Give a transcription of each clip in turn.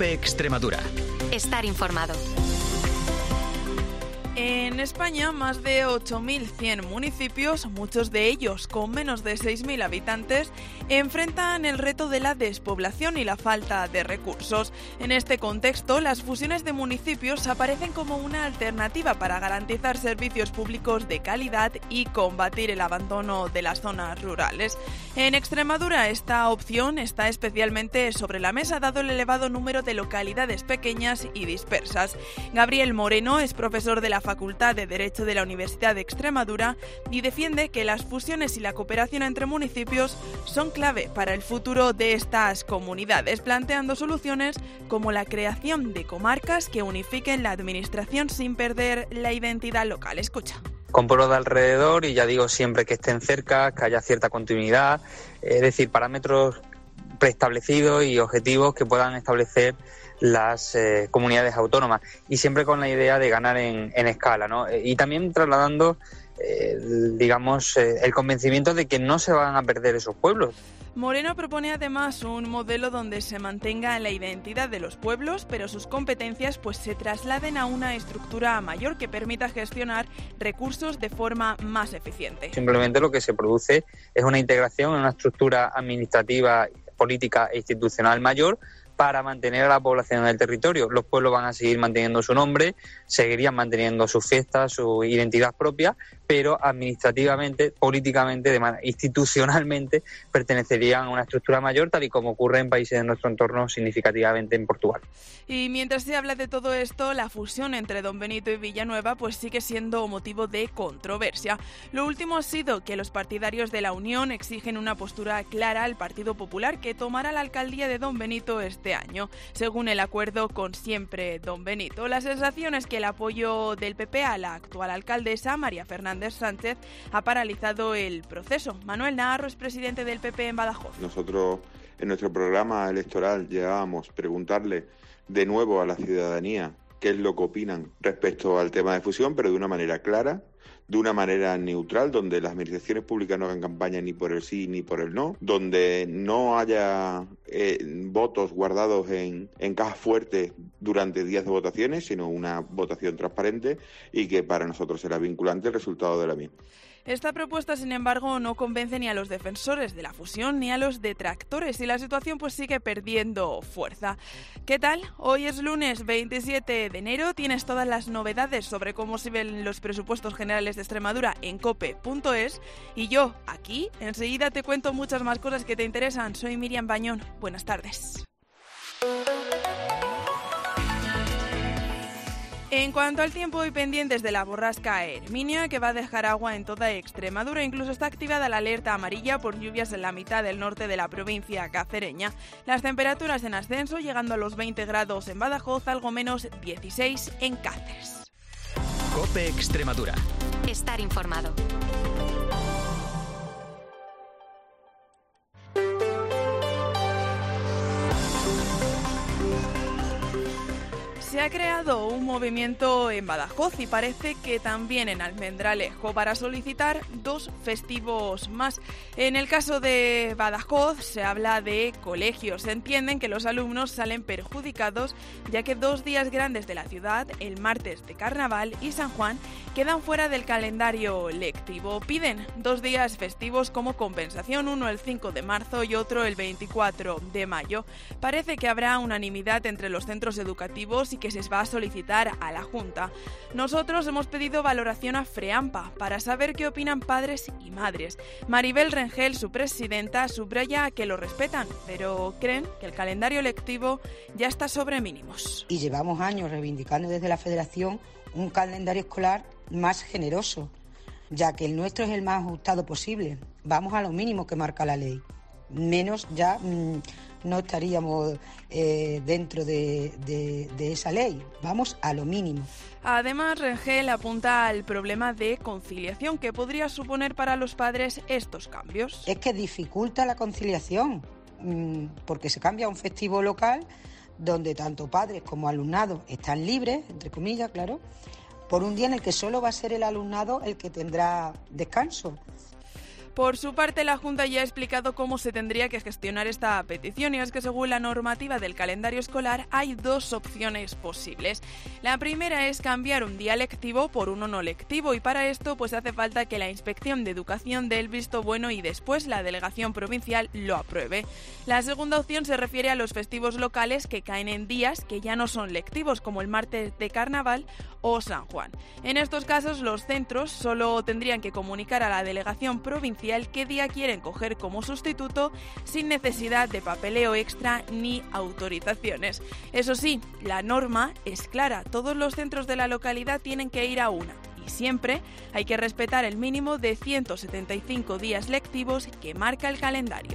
COPE Extremadura. Estar informado. En España, más de 8.100 municipios, muchos de ellos con menos de 6.000 habitantes, enfrentan el reto de la despoblación y la falta de recursos. En este contexto, las fusiones de municipios aparecen como una alternativa para garantizar servicios públicos de calidad y combatir el abandono de las zonas rurales. En Extremadura, esta opción está especialmente sobre la mesa, dado el elevado número de localidades pequeñas y dispersas. Gabriel Moreno es profesor de la Facultad de Derecho de la Universidad de Extremadura y defiende que las fusiones y la cooperación entre municipios son clave para el futuro de estas comunidades, planteando soluciones como la creación de comarcas que unifiquen la administración sin perder la identidad local. Escucha. Con pueblos de alrededor, y ya digo, siempre que estén cerca, que haya cierta continuidad, es decir, parámetros preestablecidos y objetivos que puedan establecer las comunidades autónomas, y siempre con la idea de ganar en escala, ¿no? Y también trasladando, el convencimiento de que no se van a perder esos pueblos. Moreno propone además un modelo donde se mantenga la identidad de los pueblos, pero sus competencias se trasladen a una estructura mayor que permita gestionar recursos de forma más eficiente. Simplemente lo que se produce es una integración en una estructura administrativa, política e institucional mayor para mantener a la población en el territorio. Los pueblos van a seguir manteniendo su nombre, seguirían manteniendo sus fiestas, su identidad propia, pero administrativamente, políticamente, institucionalmente, pertenecerían a una estructura mayor, tal y como ocurre en países de nuestro entorno, significativamente en Portugal. Y mientras se habla de todo esto, la fusión entre Don Benito y Villanueva sigue siendo motivo de controversia. Lo último ha sido que los partidarios de la Unión exigen una postura clara al Partido Popular, que tomará la alcaldía de Don Benito este año, según el acuerdo con Siempre Don Benito. La sensación es que el apoyo del PP a la actual alcaldesa, María Fernández Sánchez, ha paralizado el proceso. Manuel Naharro es presidente del PP en Badajoz. Nosotros en nuestro programa electoral llevábamos preguntarle de nuevo a la ciudadanía qué es lo que opinan respecto al tema de fusión, pero de una manera clara, de una manera neutral, donde las administraciones públicas no hagan campaña ni por el sí ni por el no, donde no haya votos guardados en cajas fuertes durante días de votaciones, sino una votación transparente y que para nosotros será vinculante el resultado de la misma. Esta propuesta, sin embargo, no convence ni a los defensores de la fusión ni a los detractores, y la situación sigue perdiendo fuerza. ¿Qué tal? Hoy es lunes 27 de enero, tienes todas las novedades sobre cómo se ven los presupuestos generales de Extremadura en cope.es, y yo, aquí, enseguida te cuento muchas más cosas que te interesan. Soy Miriam Bañón. Buenas tardes. En cuanto al tiempo, hoy pendientes de la borrasca Herminia, que va a dejar agua en toda Extremadura. Incluso está activada la alerta amarilla por lluvias en la mitad del norte de la provincia cacereña. Las temperaturas en ascenso, llegando a los 20 grados en Badajoz, algo menos 16 en Cáceres. COPE Extremadura. Estar informado. Se ha creado un movimiento en Badajoz y parece que también en Almendralejo para solicitar 2 festivos más. En el caso de Badajoz se habla de colegios. Se entienden que los alumnos salen perjudicados ya que 2 días grandes de la ciudad, el martes de Carnaval y San Juan, quedan fuera del calendario lectivo. Piden 2 días festivos como compensación, uno el 5 de marzo y otro el 24 de mayo. Parece que habrá unanimidad entre los centros educativos y que se va a solicitar a la Junta. Nosotros hemos pedido valoración a FREAMPA para saber qué opinan padres y madres. Maribel Rengel, su presidenta, subraya que lo respetan, pero creen que el calendario lectivo ya está sobre mínimos. Y llevamos años reivindicando desde la Federación un calendario escolar más generoso, ya que el nuestro es el más ajustado posible. Vamos a lo mínimo que marca la ley. Menos ya no estaríamos dentro de esa ley. Vamos a lo mínimo. Además, Rengel apunta al problema de conciliación que podría suponer para los padres estos cambios. Es que dificulta la conciliación, porque se cambia a un festivo local donde tanto padres como alumnado están libres, entre comillas, claro, por un día en el que solo va a ser el alumnado el que tendrá descanso. Por su parte, la Junta ya ha explicado cómo se tendría que gestionar esta petición, y es que según la normativa del calendario escolar hay dos opciones posibles. La primera es cambiar un día lectivo por uno no lectivo, y para esto pues hace falta que la Inspección de Educación dé el visto bueno y después la delegación provincial lo apruebe. La segunda opción se refiere a los festivos locales que caen en días que ya no son lectivos, como el martes de Carnaval o San Juan. En estos casos, los centros solo tendrían que comunicar a la delegación provincial qué día quieren coger como sustituto, sin necesidad de papeleo extra ni autorizaciones. Eso sí, la norma es clara: todos los centros de la localidad tienen que ir a una, y siempre hay que respetar el mínimo de 175 días lectivos que marca el calendario.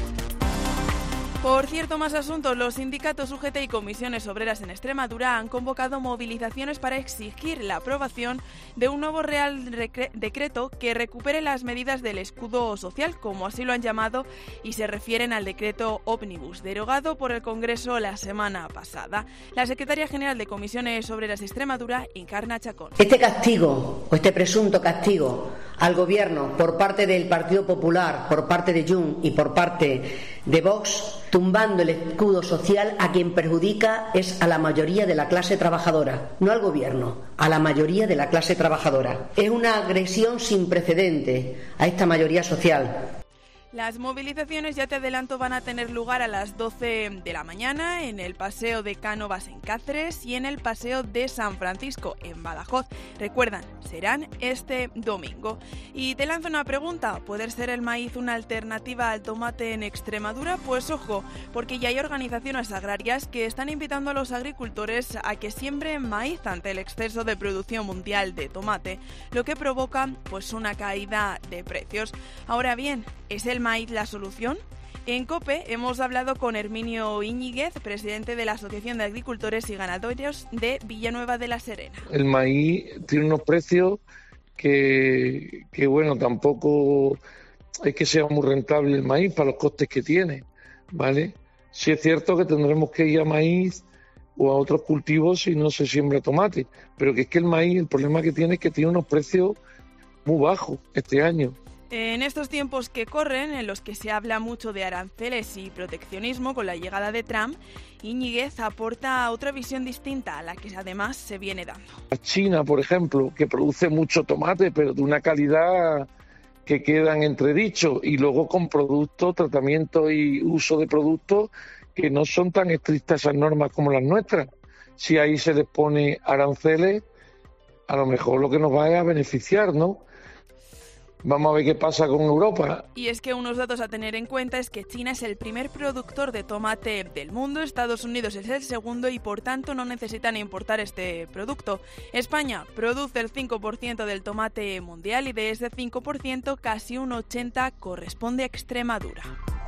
Por cierto, más asuntos. Los sindicatos UGT y comisiones obreras en Extremadura han convocado movilizaciones para exigir la aprobación de un nuevo Real Decreto que recupere las medidas del escudo social, como así lo han llamado, y se refieren al decreto ómnibus, derogado por el Congreso la semana pasada. La secretaria general de Comisiones Obreras de Extremadura, Encarna Chacón. Este castigo, o este presunto castigo al Gobierno por parte del Partido Popular, por parte de Junts y por parte de Vox, tumbando el escudo social, a quien perjudica es a la mayoría de la clase trabajadora, no al Gobierno, a la mayoría de la clase trabajadora. Es una agresión sin precedente a esta mayoría social. Las movilizaciones, ya te adelanto, van a tener lugar a las 12 de la mañana en el Paseo de Cánovas en Cáceres y en el Paseo de San Francisco en Badajoz. Recuerdan, serán este domingo. Y te lanzo una pregunta: ¿puede ser el maíz una alternativa al tomate en Extremadura? Pues ojo, porque ya hay organizaciones agrarias que están invitando a los agricultores a que siembren maíz ante el exceso de producción mundial de tomate, lo que provoca pues una caída de precios. Ahora bien, ¿es el maíz la solución? En COPE hemos hablado con Herminio Íñiguez, presidente de la Asociación de Agricultores y Ganaderos de Villanueva de la Serena. El maíz tiene unos precios que bueno, tampoco es que sea muy rentable el maíz para los costes que tiene, ¿vale? Sí es cierto que tendremos que ir a maíz o a otros cultivos si no se siembra tomate, pero que es que el maíz, el problema que tiene es que tiene unos precios muy bajos este año. En estos tiempos que corren, en los que se habla mucho de aranceles y proteccionismo con la llegada de Trump, Íñiguez aporta otra visión distinta a la que además se viene dando. China, por ejemplo, que produce mucho tomate, pero de una calidad que queda en entredicho, y luego con productos, tratamiento y uso de productos que no son tan estrictas esas normas como las nuestras. Si ahí se les pone aranceles, a lo mejor lo que nos va a beneficiar, ¿no? Vamos a ver qué pasa con Europa. Y es que unos datos a tener en cuenta es que China es el primer productor de tomate del mundo, Estados Unidos es el segundo y por tanto no necesitan importar este producto. España produce el 5% del tomate mundial y de ese 5% casi un 80% corresponde a Extremadura.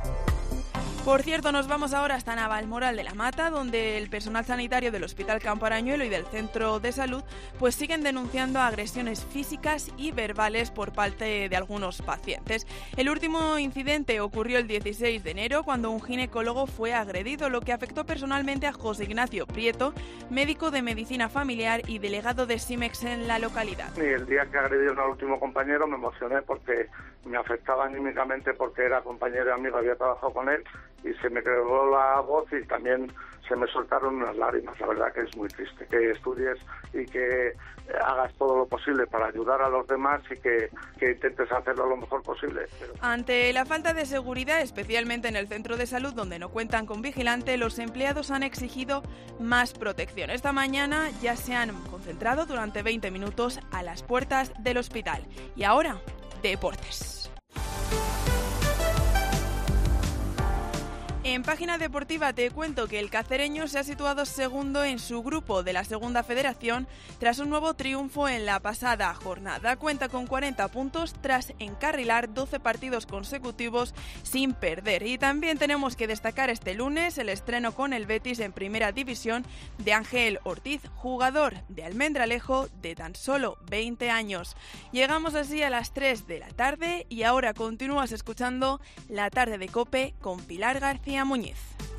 Por cierto, nos vamos ahora hasta Navalmoral de la Mata, donde el personal sanitario del Hospital Campo Arañuelo y del Centro de Salud pues siguen denunciando agresiones físicas y verbales por parte de algunos pacientes. El último incidente ocurrió el 16 de enero, cuando un ginecólogo fue agredido, lo que afectó personalmente a José Ignacio Prieto, médico de medicina familiar y delegado de SIMEX en la localidad. Y el día que agredieron al último compañero me emocioné porque me afectaba anímicamente, porque era compañero y amigo, había trabajado con él, y se me quebró la voz y también se me soltaron unas lágrimas. La verdad que es muy triste que estudies y que hagas todo lo posible para ayudar a los demás y que intentes hacerlo lo mejor posible. Ante la falta de seguridad, especialmente en el centro de salud donde no cuentan con vigilante, los empleados han exigido más protección. Esta mañana ya se han concentrado durante 20 minutos a las puertas del hospital. Y ahora, deportes. En página deportiva te cuento que el cacereño se ha situado segundo en su grupo de la Segunda Federación tras un nuevo triunfo en la pasada jornada. Cuenta con 40 puntos tras encarrilar 12 partidos consecutivos sin perder. Y también tenemos que destacar este lunes el estreno con el Betis en Primera División de Ángel Ortiz, jugador de Almendralejo de tan solo 20 años. Llegamos así a las 3 de la tarde y ahora continúas escuchando La Tarde de COPE con Pilar García Muñiz.